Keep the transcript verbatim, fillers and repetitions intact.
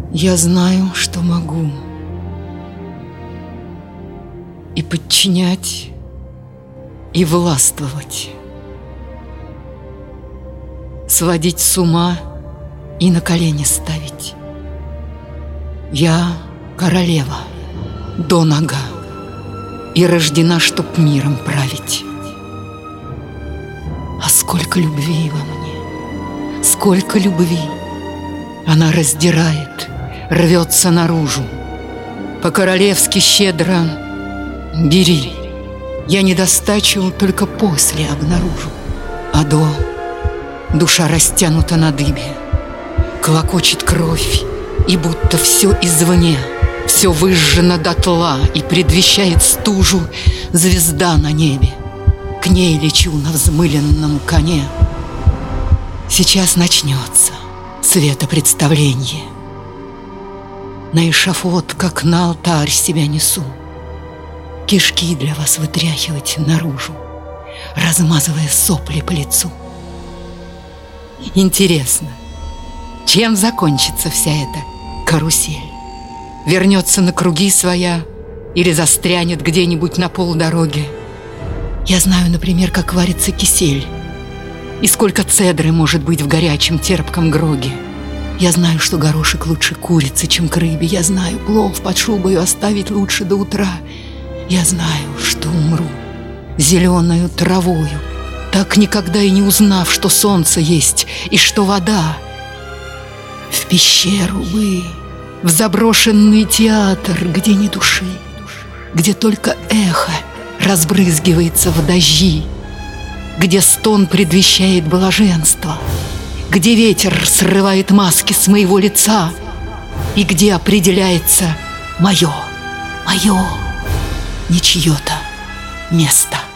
Я знаю, что могу и подчинять, и властвовать, сводить с ума и на колени ставить. Я королева до нога и рождена, чтоб миром править. А сколько любви во мне, сколько любви! Она раздирает, рвется наружу. По-королевски щедро бери. Я недостачу только после обнаружу. А до душа растянута на дыбе, клокочет кровь, и будто все извне, все выжжено дотла и предвещает стужу звезда на небе. К ней лечу на взмыленном коне. Сейчас начнется светопредставление. На эшафот, как на алтарь, себя несу, кишки для вас вытряхивать наружу, размазывая сопли по лицу. Интересно, чем закончится вся эта карусель? Вернется на круги своя или застрянет где-нибудь на полдороги? Я знаю, например, как варится кисель, и сколько цедры может быть в горячем терпком гроге. Я знаю, что горошек лучше курицы, чем к рыбе. Я знаю, плов под шубою оставить лучше до утра. Я знаю, что умру зеленою травою, так никогда и не узнав, что солнце есть и что вода. В пещеру вы, в заброшенный театр, где ни души, где только эхо разбрызгивается в дожди, где стон предвещает блаженство, где ветер срывает маски с моего лица и где определяется мое, мое, не чье-то место.